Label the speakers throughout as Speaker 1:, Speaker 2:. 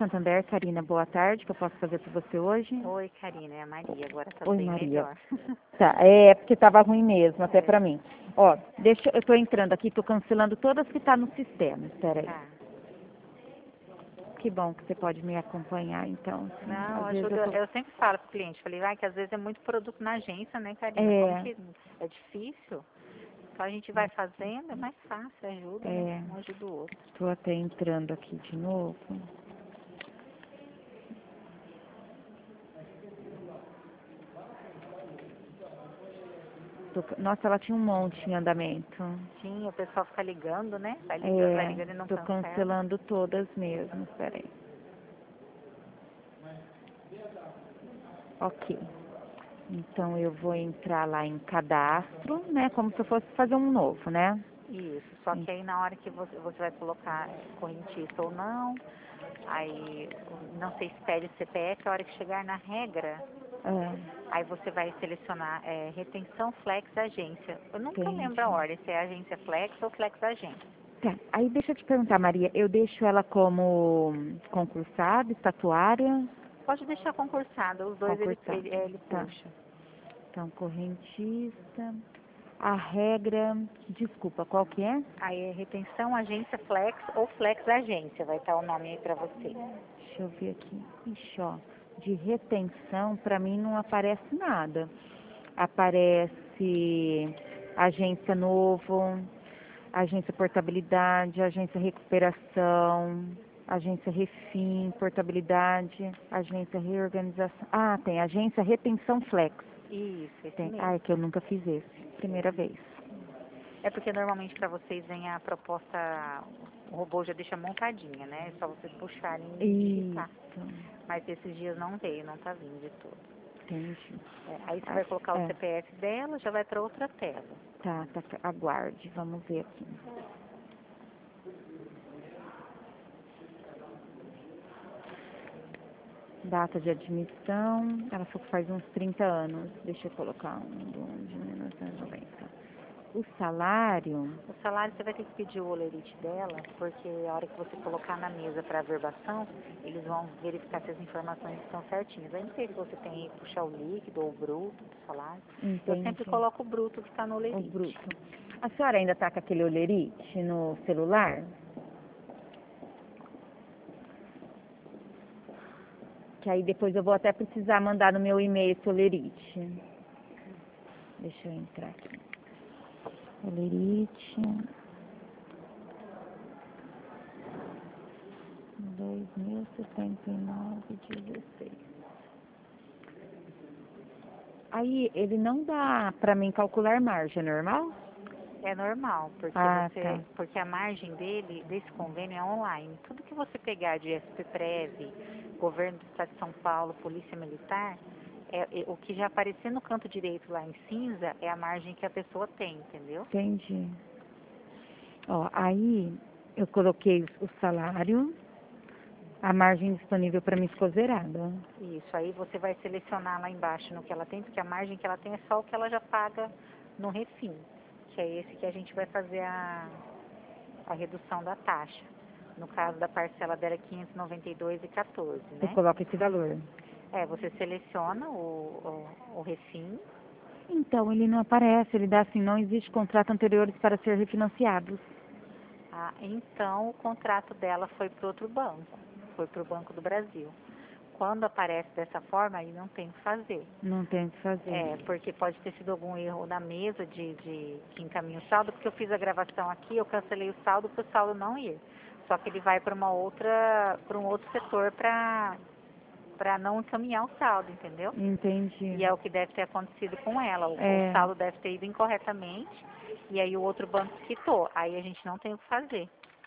Speaker 1: Santander, Karina, boa tarde, que eu posso fazer por você hoje?
Speaker 2: Oi, Karina, é a Maria, agora tá
Speaker 1: Oi,
Speaker 2: bem
Speaker 1: Maria.
Speaker 2: melhor.
Speaker 1: Tá, porque tava ruim mesmo, até pra mim. Ó, eu tô entrando aqui, tô cancelando todas que tá no sistema, espera aí.
Speaker 2: Tá.
Speaker 1: Que bom que você pode me acompanhar, então. Assim,
Speaker 2: Não,
Speaker 1: às vezes
Speaker 2: ajuda, eu sempre falo pro cliente, falei, vai que às vezes é muito produto na agência, né, Karina? Como que é difícil, então a gente vai fazendo, é mais fácil, ajuda, né? Um ajuda o outro.
Speaker 1: Tô até entrando aqui de novo. Nossa, ela tinha um monte em andamento.
Speaker 2: Sim, o pessoal fica ligando, né? Vai ligando e não
Speaker 1: Tô
Speaker 2: cancela.
Speaker 1: cancelando todas mesmo, peraí. Ok. Então eu vou entrar lá em cadastro, né? Como se eu fosse fazer um novo, né?
Speaker 2: Isso, só que aí na hora que você vai colocar correntista ou não, aí não sei se pede o CPF, a hora que chegar na regra, aí você vai selecionar retenção flex agência. Eu nunca lembro a ordem, se é agência flex ou flex agência.
Speaker 1: Tá. Aí deixa eu te perguntar, Maria, eu deixo ela como concursada, estatuária?
Speaker 2: Pode deixar concursada, os dois
Speaker 1: Concursada.
Speaker 2: ele
Speaker 1: Tá.
Speaker 2: puxa.
Speaker 1: Então, correntista. A regra, desculpa, qual que é?
Speaker 2: Aí é retenção agência flex ou flex agência, vai estar o nome aí pra você.
Speaker 1: Deixa eu ver aqui. Ixi, ó, de retenção, para mim não aparece nada. Aparece agência novo, agência portabilidade, agência recuperação, agência refim, portabilidade, agência reorganização. Ah, tem agência retenção flex.
Speaker 2: Isso, esse
Speaker 1: Tem.
Speaker 2: mesmo.
Speaker 1: Ah, é que eu nunca fiz esse. Primeira vez.
Speaker 2: É porque normalmente para vocês vem a proposta, o robô já deixa montadinha, né? É só vocês puxarem e digitar. Mas esses dias não veio, não tá vindo de todo.
Speaker 1: Entendi.
Speaker 2: Aí você vai colocar o CPF dela, já vai para outra tela.
Speaker 1: Tá, aguarde, vamos ver aqui. Data de admissão, ela falou que faz uns 30 anos. Deixa eu colocar de 1990. O salário,
Speaker 2: O salário você vai ter que pedir o olerite dela, porque a hora que você colocar na mesa para averbação, eles vão verificar se as informações estão certinhas. Aí não sei se você tem que puxar o líquido ou o bruto do salário. Eu sempre coloco o bruto que está no olerite.
Speaker 1: o bruto. A senhora ainda tá com aquele olerite no celular? Que aí depois eu vou até precisar mandar no meu e-mail esse olerite. Deixa eu entrar aqui. Olerite. 2079,16. Aí ele não dá pra mim calcular margem, é normal?
Speaker 2: É normal, porque porque a margem desse convênio é online. Tudo que você pegar de SPPrev, Governo do Estado de São Paulo, Polícia Militar, o que já aparecer no canto direito lá em cinza é a margem que a pessoa tem, entendeu?
Speaker 1: Entendi. Ó, aí eu coloquei o salário, a margem disponível para mim ficou zerada.
Speaker 2: Isso, aí você vai selecionar lá embaixo no que ela tem, porque a margem que ela tem é só o que ela já paga no refim, que é esse que a gente vai fazer a redução da taxa. No caso da parcela dela é 592,14, né?
Speaker 1: Eu coloco esse valor.
Speaker 2: Você seleciona o refim.
Speaker 1: Então, ele não aparece, ele dá assim, não existe contrato anteriores para ser refinanciados.
Speaker 2: Então o contrato dela foi para outro banco, foi para o Banco do Brasil. Quando aparece dessa forma, aí não tem o que fazer.
Speaker 1: Não tem o que fazer.
Speaker 2: Porque pode ter sido algum erro na mesa que encaminha o saldo, porque eu fiz a gravação aqui, eu cancelei o saldo para o saldo não ir. Só que ele vai para um outro setor para não encaminhar o saldo, entendeu?
Speaker 1: Entendi.
Speaker 2: E é o que deve ter acontecido com ela. O saldo deve ter ido incorretamente e aí o outro banco quitou. Aí a gente não tem o que fazer.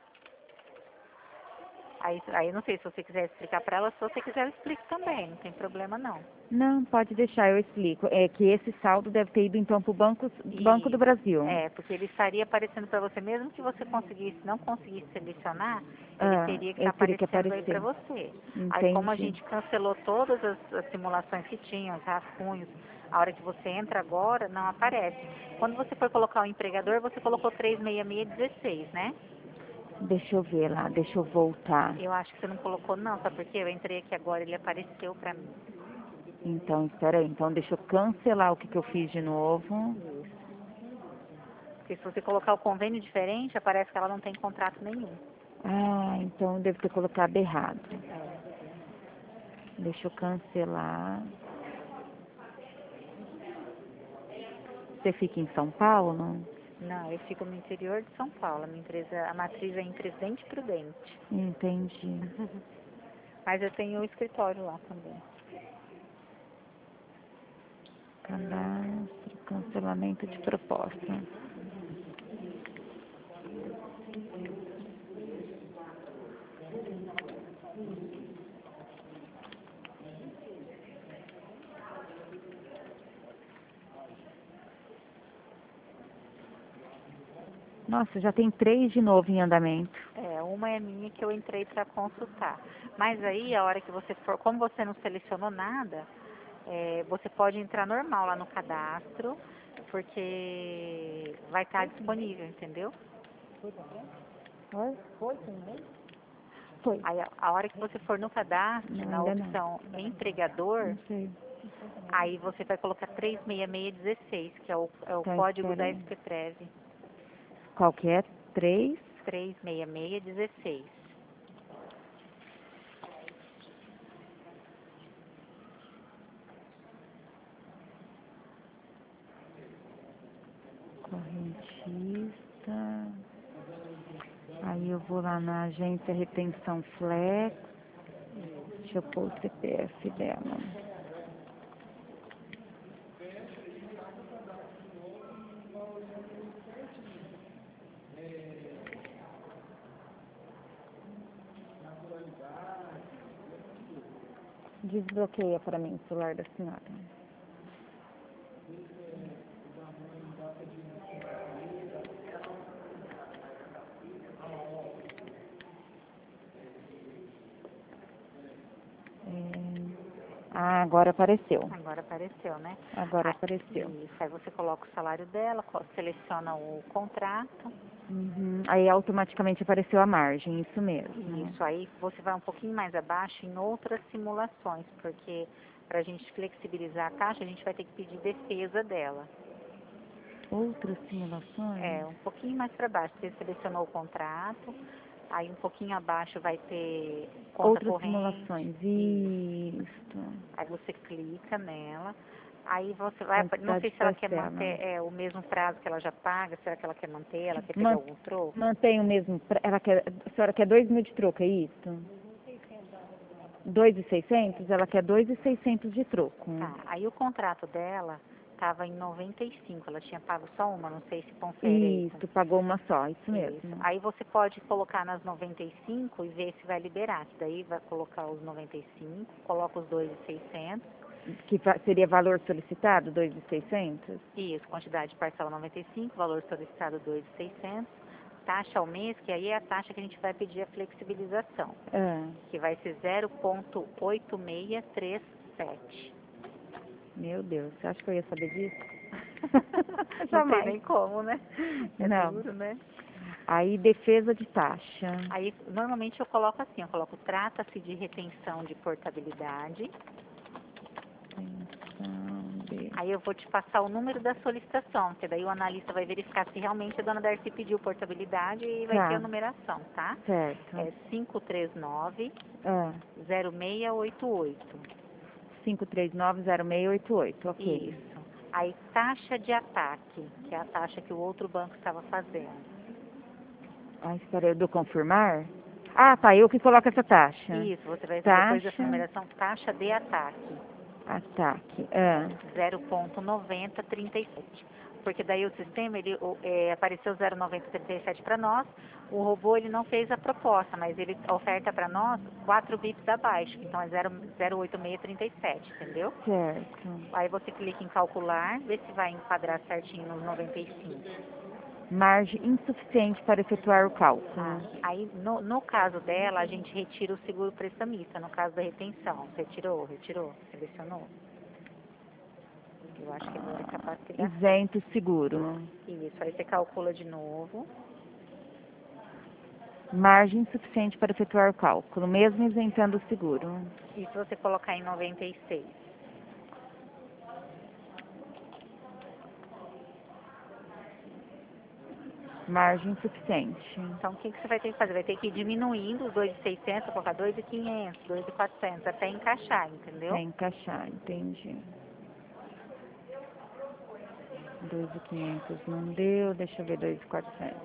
Speaker 2: Aí não sei se você quiser explicar para ela, se você quiser eu explico também, não tem problema não.
Speaker 1: Não, pode deixar, eu explico. É que esse saldo deve ter ido então para o Banco do Brasil.
Speaker 2: Porque ele estaria aparecendo para você, mesmo que você não conseguisse selecionar, ele teria que estar aparecendo aí para você.
Speaker 1: Entendi.
Speaker 2: Aí como a gente cancelou todas as simulações que tinham, os rascunhos, a hora que você entra agora, não aparece. Quando você for colocar o empregador, você colocou 36616, né?
Speaker 1: Deixa eu ver lá, deixa eu voltar.
Speaker 2: Eu acho que você não colocou não, sabe por quê? Eu entrei aqui agora e ele apareceu pra mim.
Speaker 1: Então, espera aí. Então, deixa eu cancelar o que eu fiz de novo.
Speaker 2: Isso. Porque se você colocar o convênio diferente, aparece que ela não tem contrato nenhum.
Speaker 1: Ah, então eu devo ter colocado errado. Deixa eu cancelar. Você fica em São Paulo?
Speaker 2: Não, eu fico no interior de São Paulo. A minha empresa, a matriz é em Presidente Prudente.
Speaker 1: Entendi.
Speaker 2: Mas eu tenho o escritório lá também.
Speaker 1: Cadastro, cancelamento de proposta. Nossa, já tem 3 de novo em andamento.
Speaker 2: É, uma é minha que eu entrei para consultar. Mas aí, a hora que você for, como você não selecionou nada, você pode entrar normal lá no cadastro, porque vai estar disponível, entendeu?
Speaker 1: Oi?
Speaker 2: Foi também?
Speaker 1: Foi.
Speaker 2: Aí, a hora que você for no cadastro,
Speaker 1: Não,
Speaker 2: na
Speaker 1: ainda não.
Speaker 2: opção empregador,
Speaker 1: Não sei.
Speaker 2: aí você vai colocar 36616, que é o
Speaker 1: Então,
Speaker 2: código
Speaker 1: espera
Speaker 2: da
Speaker 1: aí.
Speaker 2: SPTREV.
Speaker 1: Qual que é? 3?
Speaker 2: 36616.
Speaker 1: Correntista. Aí eu vou lá na agência Retenção Flex. Deixa eu pôr o CPF dela. Desbloqueia para mim o celular da senhora. Ah, agora apareceu.
Speaker 2: Agora apareceu, né?
Speaker 1: Agora apareceu.
Speaker 2: Isso, aí você coloca o salário dela, seleciona o contrato.
Speaker 1: Uhum. Aí automaticamente apareceu a margem, isso mesmo.
Speaker 2: Isso, aí você vai um pouquinho mais abaixo em outras simulações, porque para a gente flexibilizar a taxa, a gente vai ter que pedir defesa dela.
Speaker 1: Outras simulações?
Speaker 2: Um pouquinho mais para baixo, você selecionou o contrato, aí um pouquinho abaixo vai ter conta
Speaker 1: Outras
Speaker 2: corrente.
Speaker 1: simulações, isso.
Speaker 2: Aí você clica nela, aí você vai, não sei
Speaker 1: Quantidade
Speaker 2: se ela quer
Speaker 1: parcela.
Speaker 2: manter o mesmo prazo que ela já paga, será que ela quer manter, ela quer pegar
Speaker 1: Man-
Speaker 2: algum troco?
Speaker 1: Mantém o mesmo. Ela quer, a senhora quer 2.000 de troco, é isso? 2.600? Ela quer 2.600 de troco.
Speaker 2: Tá, aí o contrato dela estava em 95, ela tinha pago só uma, não sei se confere aí.
Speaker 1: Isso, pagou uma só, isso
Speaker 2: Isso.
Speaker 1: mesmo.
Speaker 2: Aí você pode colocar nas 95 e ver se vai liberar, que daí vai colocar os 95, coloca os 2.600.
Speaker 1: Que seria valor solicitado, 2.600?
Speaker 2: Isso, quantidade de parcela 95, valor solicitado 2.600, taxa ao mês, que aí é a taxa que a gente vai pedir a flexibilização,
Speaker 1: Ah,
Speaker 2: que vai ser 0,8637.
Speaker 1: meu Deus, você acha que eu ia saber disso?
Speaker 2: Não tem
Speaker 1: Jamais.
Speaker 2: nem como, né? É
Speaker 1: Não.
Speaker 2: duro, né?
Speaker 1: Aí, defesa de taxa.
Speaker 2: Aí, normalmente eu coloco assim, eu coloco trata-se de retenção de portabilidade.
Speaker 1: Retenção de...
Speaker 2: Aí eu vou te passar o número da solicitação, que daí o analista vai verificar se realmente a dona Darcy pediu portabilidade e vai ter a
Speaker 1: Tá,
Speaker 2: numeração, tá?
Speaker 1: certo.
Speaker 2: É 539
Speaker 1: Ah,
Speaker 2: 0688.
Speaker 1: 5390688, ok.
Speaker 2: Isso. Aí taxa de ataque, que é a taxa que o outro banco estava fazendo.
Speaker 1: Ah, espera aí, do confirmar? Ah, tá, eu que coloco essa taxa.
Speaker 2: Isso, você vai depois dessa
Speaker 1: Taxa,
Speaker 2: numeração, taxa de ataque.
Speaker 1: ataque. Ah,
Speaker 2: 0,9037. Porque daí o sistema, ele apareceu 0,9037 para nós, o robô ele não fez a proposta, mas ele oferta para nós 4 bips abaixo, então é 0,8637, entendeu?
Speaker 1: certo.
Speaker 2: Aí você clica em calcular, vê se vai enquadrar certinho nos 95.
Speaker 1: Margem insuficiente para efetuar o cálculo.
Speaker 2: Aí no caso dela, a gente retira o seguro prestamista, no caso da retenção. Retirou, selecionou. Eu acho que agora é capaz de dar
Speaker 1: Isento seguro.
Speaker 2: isso. Aí você calcula de novo.
Speaker 1: Margem suficiente para efetuar o cálculo, mesmo isentando o seguro.
Speaker 2: E se você colocar em 96?
Speaker 1: Margem suficiente.
Speaker 2: Então, o que você vai ter que fazer? Vai ter que ir diminuindo os 2.600, colocar 2.500, 2.400, até encaixar, entendeu?
Speaker 1: Até encaixar, entendi. 2.500 não deu, deixa eu ver 2.400.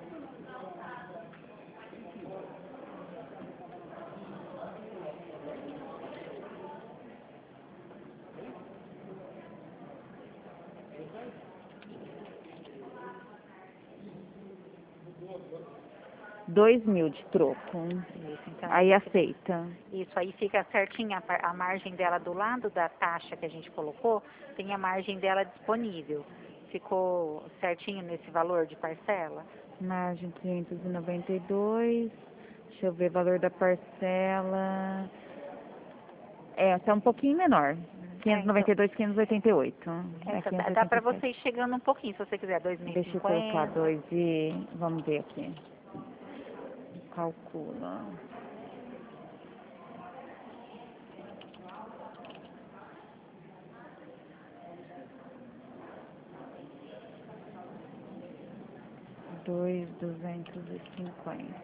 Speaker 1: R$ 2.000 de troco.
Speaker 2: Isso, então,
Speaker 1: Aí aceita.
Speaker 2: isso aí fica certinha, a margem dela do lado da taxa que a gente colocou, tem a margem dela disponível. Ficou certinho nesse valor de parcela?
Speaker 1: Margem 592. Deixa eu ver o valor da parcela. Tá um pouquinho menor. 592, 588.
Speaker 2: Dá para você ir chegando um pouquinho, se você quiser, 2.050.
Speaker 1: Deixa eu colocar 2 e... Vamos ver aqui. Calcula. Dois, 250.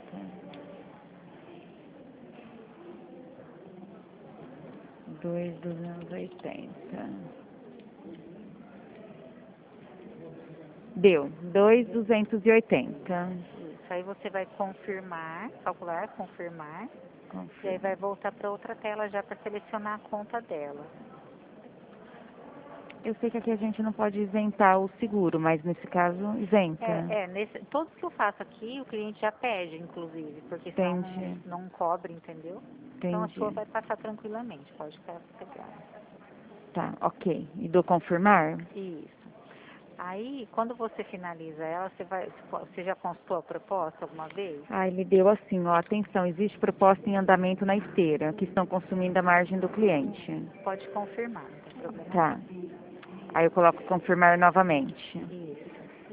Speaker 1: 2.280. Deu. 2.280.
Speaker 2: Isso aí você vai confirmar, calcular, confirmar. E aí vai voltar para outra tela já para selecionar a conta dela.
Speaker 1: Eu sei que aqui a gente não pode isentar o seguro, mas nesse caso isenta.
Speaker 2: Todos que eu faço aqui, o cliente já pede, inclusive, porque senão não cobre, entendeu?
Speaker 1: Entendi.
Speaker 2: Então a sua vai passar tranquilamente, pode ficar sossegada.
Speaker 1: Tá, ok. E do confirmar?
Speaker 2: Isso. Aí, quando você finaliza ela, você já consultou a proposta alguma vez?
Speaker 1: Ele deu assim, ó, atenção, existe proposta em andamento na esteira, que estão consumindo a margem do cliente.
Speaker 2: Pode confirmar, não tem problema.
Speaker 1: Tá. Aí eu coloco confirmar novamente.
Speaker 2: Isso.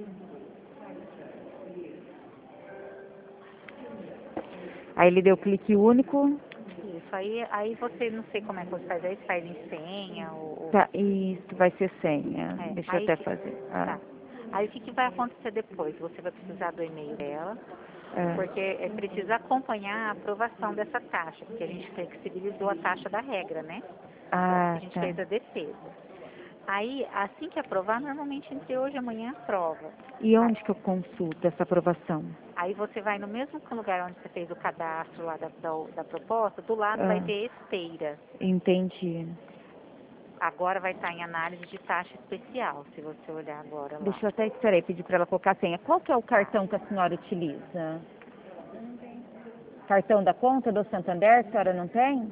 Speaker 1: Aí ele deu clique único.
Speaker 2: Isso, aí você, não sei como é que você faz, aí você faz em senha ou...
Speaker 1: Tá, isso vai ser senha. Deixa eu até fazer.
Speaker 2: Tá. Aí o que vai acontecer depois? Você vai precisar do e-mail dela, porque precisa acompanhar a aprovação dessa taxa, porque a gente flexibilizou a taxa da regra, né? A gente fez a defesa. Aí, assim que aprovar, normalmente entre hoje e amanhã aprova.
Speaker 1: E onde que eu consulto essa aprovação?
Speaker 2: Aí você vai no mesmo lugar onde você fez o cadastro lá da proposta, do lado vai ter esteira.
Speaker 1: Entendi.
Speaker 2: Agora vai estar em análise de taxa especial, se você olhar agora lá.
Speaker 1: Deixa eu até, esperar pedir para ela colocar a senha. Qual que é o cartão que a senhora utiliza? Cartão da conta do Santander, a senhora não tem?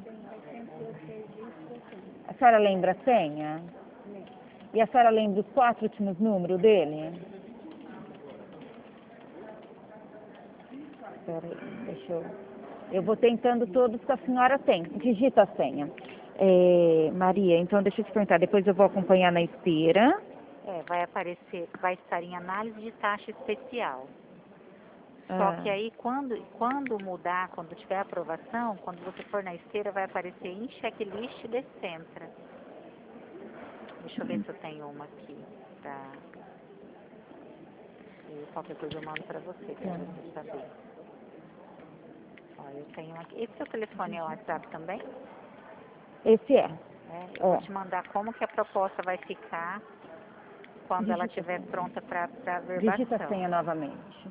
Speaker 1: A senhora lembra a senha? E a senhora lembra os 4 últimos números dele? Espera aí, deixa eu... Eu vou tentando todos que a senhora tem. Digita a senha. Maria, então deixa eu te perguntar, depois eu vou acompanhar na esteira.
Speaker 2: Vai aparecer, vai estar em análise de taxa especial. Só que aí, quando mudar, quando tiver aprovação, quando você for na esteira, vai aparecer em checklist de Centra. Deixa eu ver se eu tenho uma aqui. Qualquer coisa eu mando para você, para você saber. Ó, eu tenho aqui. Esse seu telefone é o WhatsApp também?
Speaker 1: Esse é.
Speaker 2: Eu vou te mandar como que a proposta vai ficar quando ela estiver pronta para verbação.
Speaker 1: Digita a senha novamente.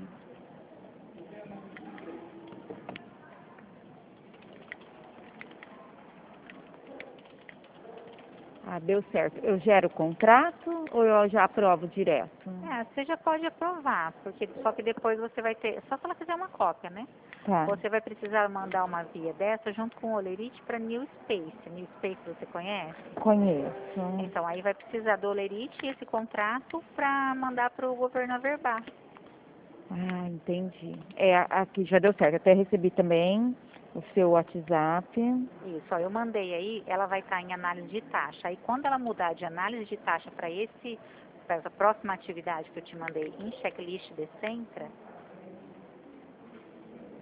Speaker 1: Deu certo. Eu gero o contrato ou eu já aprovo direto?
Speaker 2: Você já pode aprovar, porque só que depois você vai ter, só se ela fizer uma cópia, né?
Speaker 1: Tá.
Speaker 2: Você vai precisar mandar uma via dessa junto com o Olerite para New Space. New Space você conhece?
Speaker 1: Conheço.
Speaker 2: Então aí vai precisar do Olerite e esse contrato para mandar para o governo averbar.
Speaker 1: Entendi. Aqui já deu certo. Até recebi também o seu WhatsApp.
Speaker 2: Isso, eu mandei aí, ela vai estar em análise de taxa. Aí quando ela mudar de análise de taxa para essa próxima atividade que eu te mandei em checklist de Centra,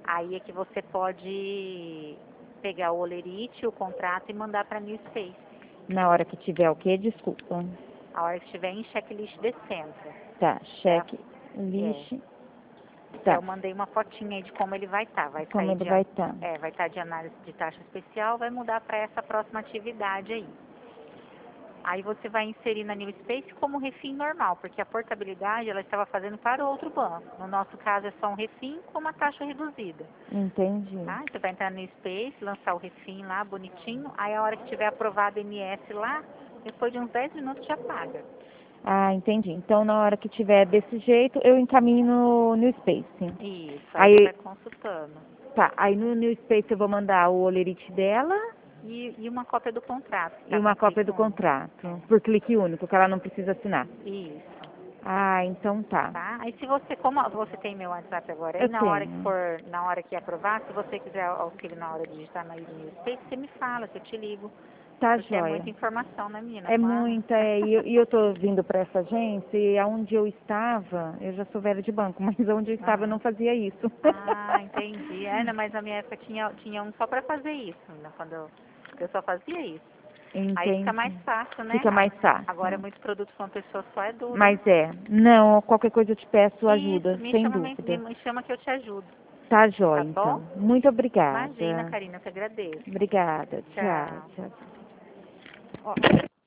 Speaker 2: Aí é que você pode pegar o Olerite, o contrato e mandar para New Space.
Speaker 1: Na hora que tiver o quê? Desculpa.
Speaker 2: A hora que estiver em checklist descendo.
Speaker 1: Tá, checklist.
Speaker 2: Tá.
Speaker 1: Tá.
Speaker 2: Eu mandei uma fotinha aí de como ele vai estar. Vai
Speaker 1: Como
Speaker 2: sair
Speaker 1: ele vai estar.
Speaker 2: vai estar de análise de taxa especial, vai mudar para essa próxima atividade aí. Aí você vai inserir na New Space como refim normal, porque a portabilidade ela estava fazendo para outro banco. No nosso caso é só um refim com uma taxa reduzida.
Speaker 1: Entendi.
Speaker 2: Tá? Você vai entrar no New Space, lançar o refim lá bonitinho, aí a hora que tiver aprovado MS lá, depois de uns 10 minutos já paga.
Speaker 1: Ah, entendi. Então, na hora que tiver desse jeito, eu encaminho no New Space.
Speaker 2: Isso,
Speaker 1: Aí
Speaker 2: você vai consultando.
Speaker 1: Tá, aí no New Space eu vou mandar o olerite dela
Speaker 2: E uma cópia do contrato.
Speaker 1: e uma cópia do contrato, por clique único, que ela não precisa assinar.
Speaker 2: Isso.
Speaker 1: Ah, então tá.
Speaker 2: Tá? Aí se você, como você tem meu WhatsApp agora, aí
Speaker 1: Eu
Speaker 2: na hora que
Speaker 1: tenho.
Speaker 2: for, na hora que aprovar, se você quiser auxílio na hora de digitar na New Space, você me fala, que eu te ligo.
Speaker 1: Tá,
Speaker 2: Porque é
Speaker 1: joia.
Speaker 2: muita informação, né, menina?
Speaker 1: É
Speaker 2: Claro.
Speaker 1: muita, e eu tô vindo para essa agência e aonde eu estava, eu já sou velha de banco, mas onde eu estava eu não fazia isso.
Speaker 2: Ah, entendi. Não, mas na minha época tinha um só para fazer isso, né? Quando eu só fazia isso.
Speaker 1: Entendi.
Speaker 2: Aí fica mais fácil, né?
Speaker 1: Fica mais fácil.
Speaker 2: Agora muitos produtos com pessoa só é duro.
Speaker 1: Mas não, qualquer coisa eu te peço ajuda,
Speaker 2: Isso,
Speaker 1: sem dúvida.
Speaker 2: me chama que eu te ajudo.
Speaker 1: Tá, joia,
Speaker 2: Tá bom?
Speaker 1: então. Muito obrigada.
Speaker 2: Imagina, Karina, eu te agradeço.
Speaker 1: Obrigada.
Speaker 2: Tchau.
Speaker 1: Tchau.
Speaker 2: Ó.